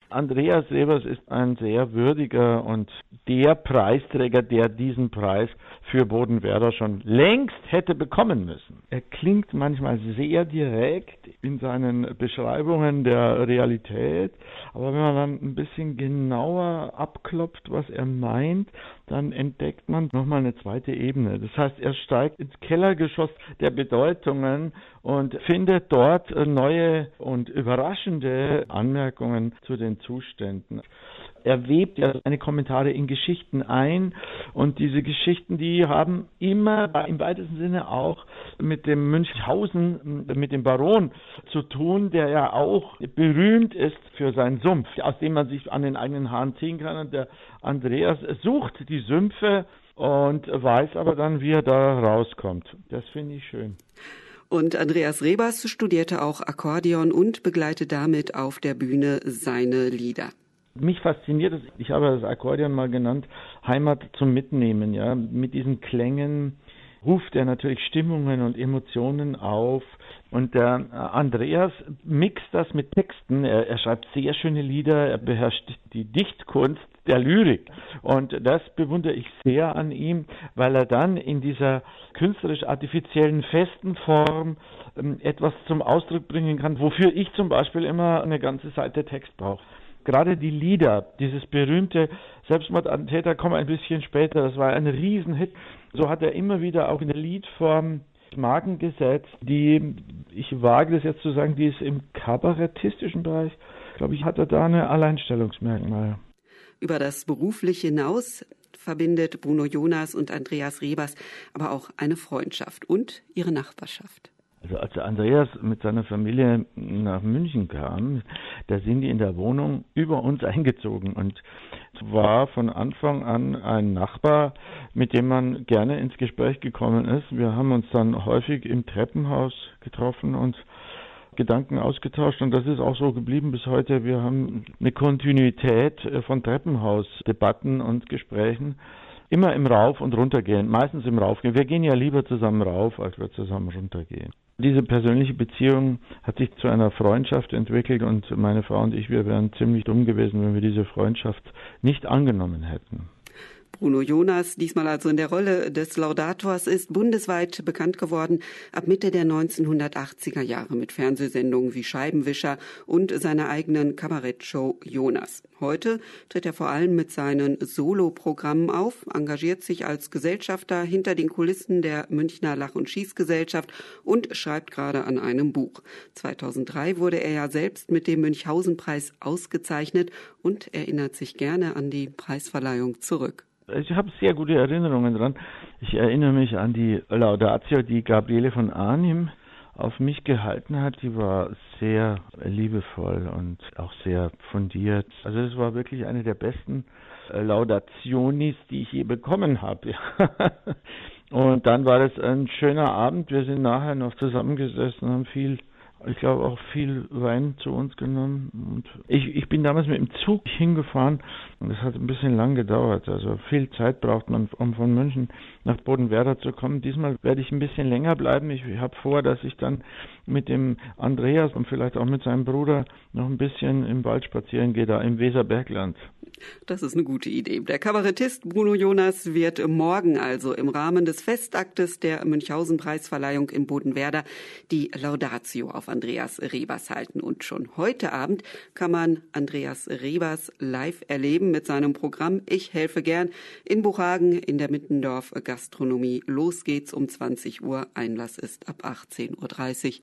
Andreas Rebers ist ein sehr würdiger und der Preisträger, der diesen Preis für Bodenwerder schon längst hätte bekommen müssen. Er klingt manchmal sehr direkt in seinen Beschreibungen der Realität, aber wenn man dann ein bisschen genauer abklopft, was er meint, dann entdeckt man nochmal eine zweite Ebene. Das heißt, er steigt ins Kellergeschoss der Bedeutungen und findet dort neue und überraschende Anmerkungen zu den Zuständen. Er webt ja seine Kommentare in Geschichten ein und diese Geschichten, die haben immer im weitesten Sinne auch mit dem Münchhausen, mit dem Baron zu tun, der ja auch berühmt ist für seinen Sumpf, aus dem man sich an den eigenen Haaren ziehen kann. Und der Andreas sucht die Sümpfe und weiß aber dann, wie er da rauskommt. Das finde ich schön. Und Andreas Rebers studierte auch Akkordeon und begleitet damit auf der Bühne seine Lieder. Mich fasziniert es, ich habe das Akkordeon mal genannt, Heimat zum Mitnehmen, ja. Mit diesen Klängen ruft er natürlich Stimmungen und Emotionen auf. Und der Andreas mixt das mit Texten. Er schreibt sehr schöne Lieder, er beherrscht die Dichtkunst der Lyrik. Und das bewundere ich sehr an ihm, weil er dann in dieser künstlerisch-artifiziellen festen Form etwas zum Ausdruck bringen kann, wofür ich zum Beispiel immer eine ganze Seite Text brauche. Gerade die Lieder, dieses berühmte Selbstmordattentäter kommen ein bisschen später, das war ein Riesenhit. So hat er immer wieder auch in der Liedform Marken gesetzt, die, ich wage das jetzt zu sagen, die ist im kabarettistischen Bereich, glaube ich, hat er da eine Alleinstellungsmerkmal. Über das Berufliche hinaus verbindet Bruno Jonas und Andreas Rebers aber auch eine Freundschaft und ihre Nachbarschaft. Also als der Andreas mit seiner Familie nach München kam, da sind die in der Wohnung über uns eingezogen und es war von Anfang an ein Nachbar, mit dem man gerne ins Gespräch gekommen ist. Wir haben uns dann häufig im Treppenhaus getroffen und Gedanken ausgetauscht und das ist auch so geblieben bis heute. Wir haben eine Kontinuität von Treppenhausdebatten und Gesprächen. Immer im Rauf- und Runtergehen, meistens im Raufgehen. Wir gehen ja lieber zusammen rauf, als wir zusammen runtergehen. Diese persönliche Beziehung hat sich zu einer Freundschaft entwickelt und meine Frau und ich, wir wären ziemlich dumm gewesen, wenn wir diese Freundschaft nicht angenommen hätten. Bruno Jonas, diesmal also in der Rolle des Laudators, ist bundesweit bekannt geworden ab Mitte der 1980er Jahre mit Fernsehsendungen wie Scheibenwischer und seiner eigenen Kabarettshow Jonas. Heute tritt er vor allem mit seinen Soloprogrammen auf, engagiert sich als Gesellschafter hinter den Kulissen der Münchner Lach- und Schießgesellschaft und schreibt gerade an einem Buch. 2003 wurde er ja selbst mit dem Münchhausen-Preis ausgezeichnet und erinnert sich gerne an die Preisverleihung zurück. Ich habe sehr gute Erinnerungen dran. Ich erinnere mich an die Laudatio, die Gabriele von Arnim auf mich gehalten hat. Die war sehr liebevoll und auch sehr fundiert. Also es war wirklich eine der besten Laudationis, die ich je bekommen habe. Und dann war es ein schöner Abend. Wir sind nachher noch zusammengesessen und haben ich glaube auch viel Wein zu uns genommen. Und ich bin damals mit dem Zug hingefahren und das hat ein bisschen lang gedauert. Also viel Zeit braucht man, um von München nach Bodenwerder zu kommen. Diesmal werde ich ein bisschen länger bleiben. Ich habe vor, dass ich dann mit dem Andreas und vielleicht auch mit seinem Bruder noch ein bisschen im Wald spazieren gehe, da im Weserbergland. Das ist eine gute Idee. Der Kabarettist Bruno Jonas wird morgen also im Rahmen des Festaktes der Münchhausen-Preisverleihung in Bodenwerder die Laudatio auf Andreas Rebers halten. Und schon heute Abend kann man Andreas Rebers live erleben mit seinem Programm Ich helfe gern in Buchhagen in der Mittendorf Gastronomie. Los geht's um 20 Uhr. Einlass ist ab 18:30 Uhr.